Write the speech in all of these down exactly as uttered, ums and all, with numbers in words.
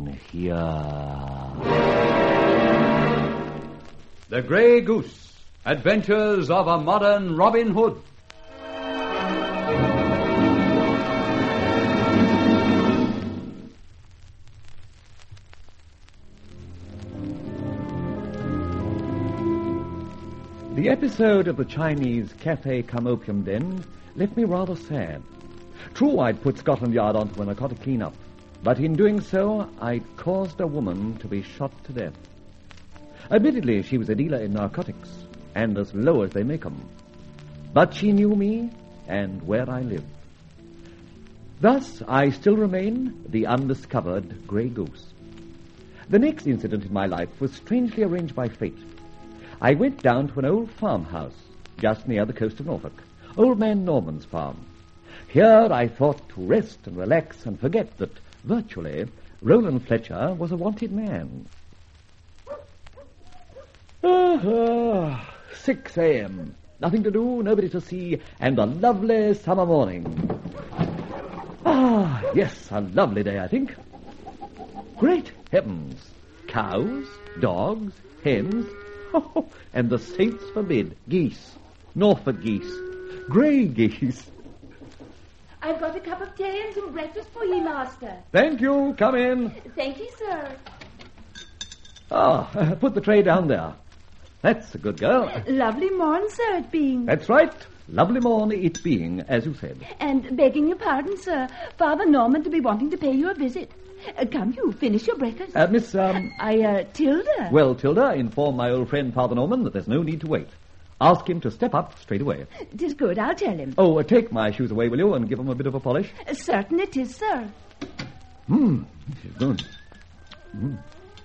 in here. The Grey Goose, Adventures of a Modern Robin Hood. The episode of the Chinese Cafe Cum Opium Den left me rather sad. True, I'd put Scotland Yard onto a narcotic clean-up, but in doing so, I'd caused a woman to be shot to death. Admittedly, she was a dealer in narcotics, and as low as they make 'em. But she knew me and where I lived. Thus, I still remain the undiscovered Grey Goose. The next incident in my life was strangely arranged by fate. I went down to an old farmhouse just near the coast of Norfolk, Old Man Norman's farm. Here I thought to rest and relax and forget that, virtually, Roland Fletcher was a wanted man. Uh-huh. six a.m. Nothing to do, nobody to see, and a lovely summer morning. Ah, yes, a lovely day, I think. Great heavens! Cows, dogs, hens... Oh, and the saints forbid, geese, Norfolk geese, grey geese. I've got a cup of tea and some breakfast for ye, master. Thank you. Come in. Thank you, sir. Ah, uh, put the tray down there. That's a good girl. Lovely morn, sir, it being. That's right. Lovely morn it being, as you said. And begging your pardon, sir, Father Norman to be wanting to pay you a visit. Uh, come, you finish your breakfast. Uh, Miss, um... I, uh, Tilda. Well, Tilda, inform my old friend Father Norman that there's no need to wait. Ask him to step up straight away. Tis good, I'll tell him. Oh, uh, take my shoes away, will you, and give them a bit of a polish? Uh, certain it is, sir. Mmm, this is good. Mmm.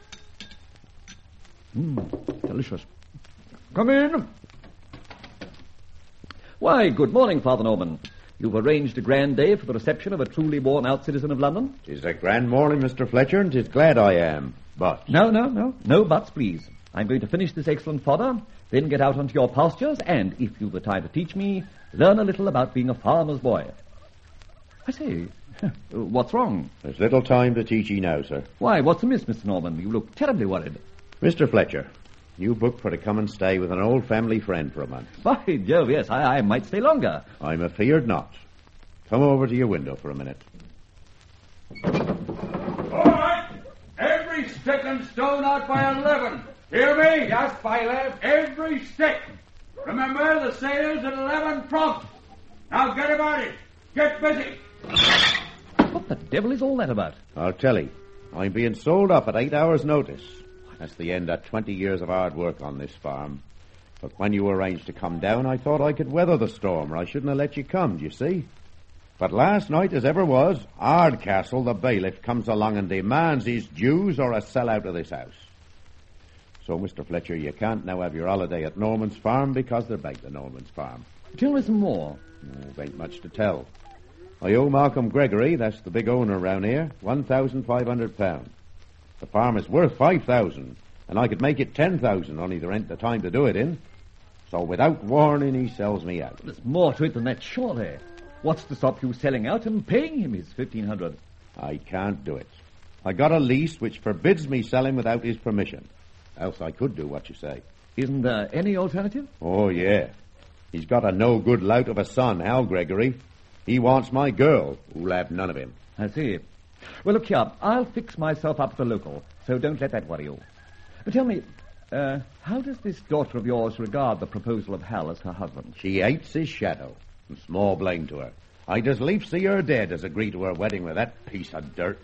Mmm, delicious. Come in. Why, good morning, Father Norman. You've arranged a grand day for the reception of a truly worn-out citizen of London? 'Tis a grand morning, Mister Fletcher, and 'tis glad I am. But... No, no, no. No buts, please. I'm going to finish this excellent fodder, then get out onto your pastures, and, if you've the time to teach me, learn a little about being a farmer's boy. I say, what's wrong? There's little time to teach ye now, sir. Why, what's amiss, Mister Norman? You look terribly worried. Mister Fletcher, you booked for to come and stay with an old family friend for a month. By Jove, yes, I, I might stay longer. I'm afeard not. Come over to your window for a minute. All right. Every stick and stone out by eleven. Hear me? Yes, by eleven. Every stick. Remember, the sale's at eleven prompt. Now get about it. Get busy. What the devil is all that about? I'll tell you. I'm being sold up at eight hours' notice. That's the end of twenty years of hard work on this farm. But when you arranged to come down, I thought I could weather the storm, or I shouldn't have let you come, do you see? But last night, as ever was, Ardcastle, the bailiff, comes along and demands his dues or a sell out of this house. So, Mister Fletcher, you can't now have your holiday at Norman's farm because they're back to Norman's farm. Tell me some more. Oh, there ain't much to tell. I owe Malcolm Gregory, that's the big owner around here, one thousand five hundred pounds. The farm is worth five thousand, and I could make it ten thousand, only there ain't the time to do it in. So without warning, he sells me out. There's more to it than that, surely. What's to stop you selling out and paying him his fifteen hundred? I can't do it. I got a lease which forbids me selling without his permission. Else I could do what you say. Isn't there any alternative? Oh, yeah. He's got a no-good lout of a son, Hal Gregory. He wants my girl, who'll have none of him. I see. Well, look here. I'll fix myself up at the local, so don't let that worry you. But tell me, uh, how does this daughter of yours regard the proposal of Hal as her husband? She hates his shadow. And small blame to her. I'd as lief see her dead as agree to her wedding with that piece of dirt.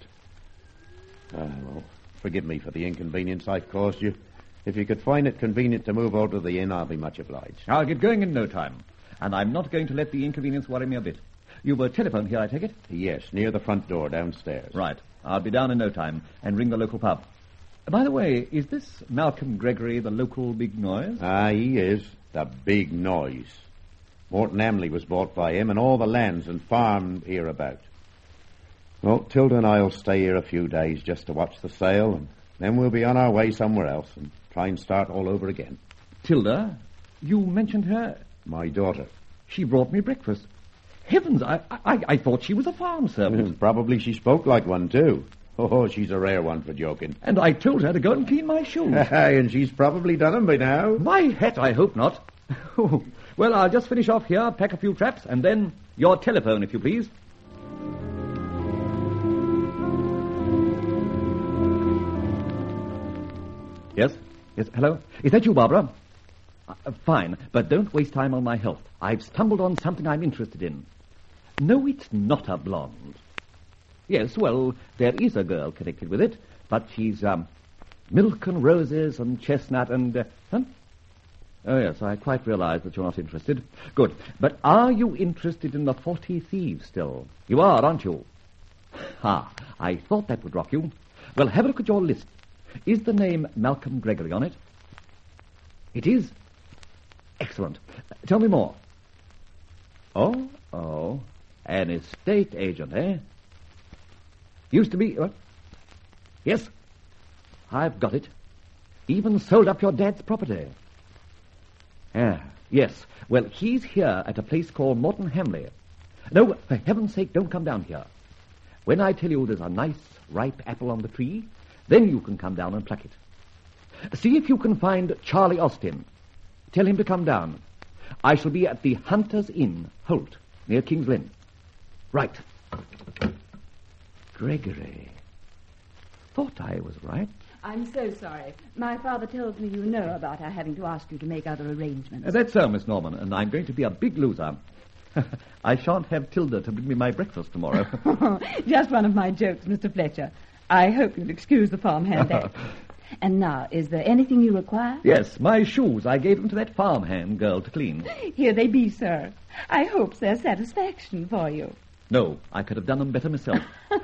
Ah, well, forgive me for the inconvenience I've caused you. If you could find it convenient to move over to the inn, I'll be much obliged. I'll get going in no time, and I'm not going to let the inconvenience worry me a bit. You were telephoned here, I take it? Yes, near the front door downstairs. Right. I'll be down in no time and ring the local pub. By the way, is this Malcolm Gregory the local big noise? Ah, he is. The big noise. Morton Hamley was bought by him and all the lands and farm hereabout. Well, Tilda and I'll stay here a few days just to watch the sale, and then we'll be on our way somewhere else and try and start all over again. Tilda? You mentioned her? My daughter. She brought me breakfast. Heavens, I, I, I thought she was a farm servant. Probably she spoke like one, too. Oh, she's a rare one for joking. And I told her to go and clean my shoes. And she's probably done 'em by now. My hat, I hope not. Well, I'll just finish off here, pack a few traps, and then your telephone, if you please. Yes? Yes, hello? Is that you, Barbara? Uh, fine, but don't waste time on my health. I've stumbled on something I'm interested in. No, it's not a blonde. Yes, well, there is a girl connected with it, but she's, um, milk and roses and chestnut and, uh, huh? Oh, yes, I quite realize that you're not interested. Good. But are you interested in the Forty Thieves still? You are, aren't you? Ha, I thought that would rock you. Well, have a look at your list. Is the name Malcolm Gregory on it? It is? Excellent. Tell me more. Oh, oh, an estate agent, eh? Used to be... What? Yes, I've got it. Even sold up your dad's property. Ah, yes. Well, he's here at a place called Morton Hamley. No, for heaven's sake, don't come down here. When I tell you there's a nice, ripe apple on the tree, then you can come down and pluck it. See if you can find Charlie Austin. Tell him to come down. I shall be at the Hunter's Inn, Holt, near King's Lynn. Right. Gregory. Thought I was right. I'm so sorry. My father tells me you know about our having to ask you to make other arrangements. Uh, that's so, Miss Norman, and I'm going to be a big loser. I shan't have Tilda to bring me my breakfast tomorrow. Just one of my jokes, Mister Fletcher. I hope you'll excuse the farmhand act. And now, is there anything you require? Yes, my shoes. I gave them to that farmhand girl to clean. Here they be, sir. I hope they're satisfaction for you. No, I could have done them better myself.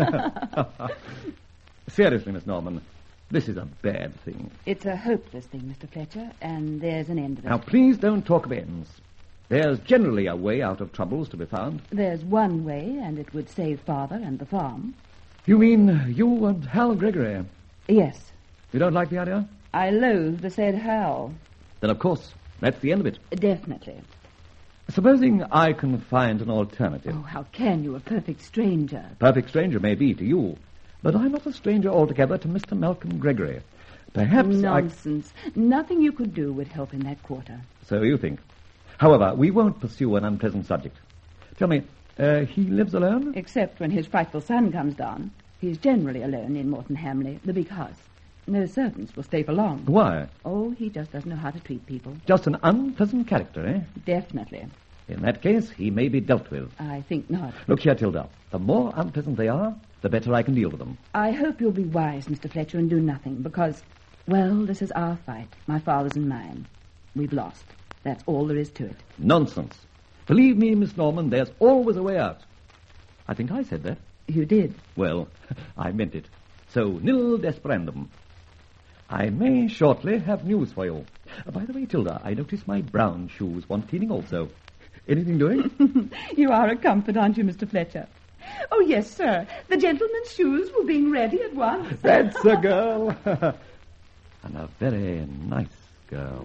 Seriously, Miss Norman, this is a bad thing. It's a hopeless thing, Mister Fletcher, and there's an end of it. Now, please don't talk of ends. There's generally a way out of troubles to be found. There's one way, and it would save Father and the farm. You mean you and Hal Gregory? Yes. You don't like the idea? I loathe the said Hal. Then, of course, that's the end of it. Definitely. Supposing I can find an alternative. Oh, how can you, a perfect stranger? Perfect stranger may be to you, but I'm not a stranger altogether to Mister Malcolm Gregory. Perhaps Nonsense. I... Nothing you could do would help in that quarter. So you think. However, we won't pursue an unpleasant subject. Tell me, uh, he lives alone? Except when his frightful son comes down. He's generally alone in Morton Hamley, the big house. No servants will stay for long. Why? Oh, he just doesn't know how to treat people. Just an unpleasant character, eh? Definitely. In that case, he may be dealt with. I think not. Look here, Tilda. The more unpleasant they are, the better I can deal with them. I hope you'll be wise, Mister Fletcher, and do nothing, because, well, this is our fight, my father's and mine. We've lost. That's all there is to it. Nonsense. Believe me, Miss Norman, there's always a way out. I think I said that. You did? Well, I meant it. So, nil desperandum. I may shortly have news for you. Uh, by the way, Tilda, I notice my brown shoes want cleaning also. Anything doing? You are a comfort, aren't you, Mister Fletcher? Oh, yes, sir. The gentleman's shoes were being ready at once. That's a girl. And a very nice girl.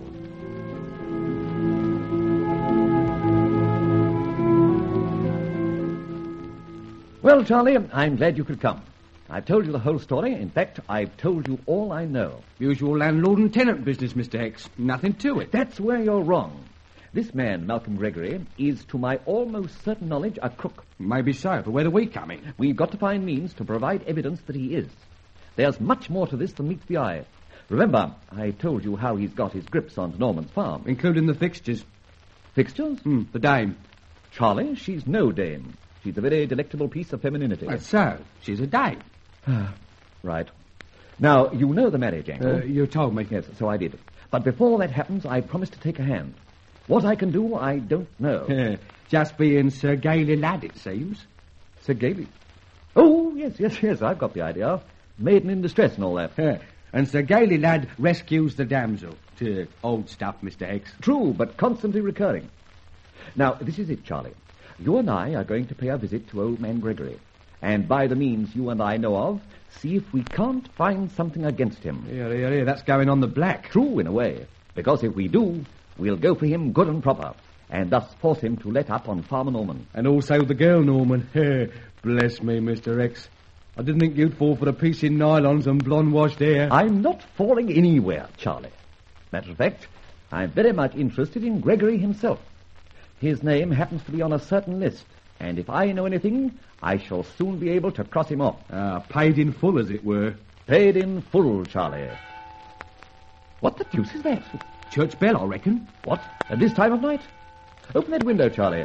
Well, Charlie, I'm glad you could come. I've told you the whole story. In fact, I've told you all I know. Usual landlord and tenant business, Mister X. Nothing to it. That's where you're wrong. This man, Malcolm Gregory, is, to my almost certain knowledge, a crook. Maybe so, but where do we come in? We've got to find means to provide evidence that he is. There's much more to this than meets the eye. Remember, I told you how he's got his grips onto Norman's farm. Including the fixtures. Fixtures? Hmm, the dame. Charlie, she's no dame. She's a very delectable piece of femininity. That's so. She's a dame. Right. Now, you know the marriage angle. Uh, you told me. Yes, so I did. But before that happens, I promised to take a hand. What I can do, I don't know. Just being Sir Gailey Lad, it seems. Sir Gailey? Oh, yes, yes, yes, I've got the idea. Maiden in distress and all that. And Sir Gailey Lad rescues the damsel. To old stuff, Mister X. True, but constantly recurring. Now, this is it, Charlie. You and I are going to pay a visit to old man Gregory. And by the means you and I know of, see if we can't find something against him. Yeah, yeah, yeah, that's going on the black. True, in a way. Because if we do, we'll go for him good and proper, and thus force him to let up on Farmer Norman. And also the girl, Norman. Bless me, Mister X. I didn't think you'd fall for a piece in nylons and blonde-washed hair. I'm not falling anywhere, Charlie. Matter of fact, I'm very much interested in Gregory himself. His name happens to be on a certain list, and if I know anything, I shall soon be able to cross him off. Ah, paid in full, as it were. Paid in full, Charlie. What the deuce is that? Church bell, I reckon. What? At this time of night? Open that window, Charlie.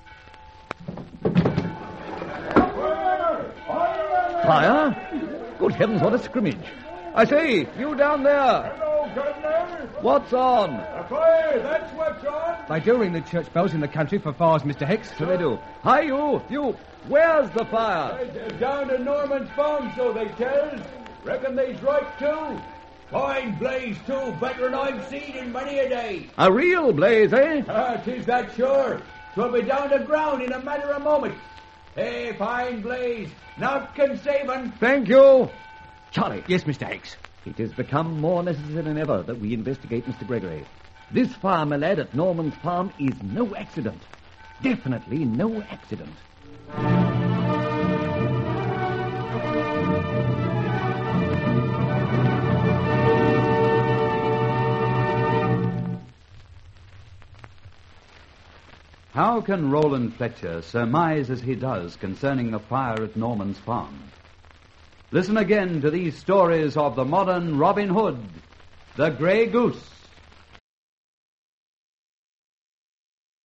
Fire? Good heavens, what a scrimmage. I say, you down there. Hello, Governor. What's on? A fire, that's what's on. They do ring the church bells in the country for fires, Mister Hicks. So they do. Hi, you, you. Where's the fire? Uh, down to Norman's farm, so they tells. Reckon they's right, too. Fine blaze, too. Better than I've seen in many a day. A real blaze, eh? Ah, 'tis that sure. 'Twill be down to ground in a matter of moments. Hey, fine blaze. Not can save 'un. Thank you. Charlie. Yes, Mister Hicks. It has become more necessary than ever that we investigate Mister Gregory. This fire, my lad, at Norman's farm is no accident. Definitely no accident. How can Roland Fletcher surmise as he does concerning the fire at Norman's farm? Listen again to these stories of the modern Robin Hood, the Grey Goose.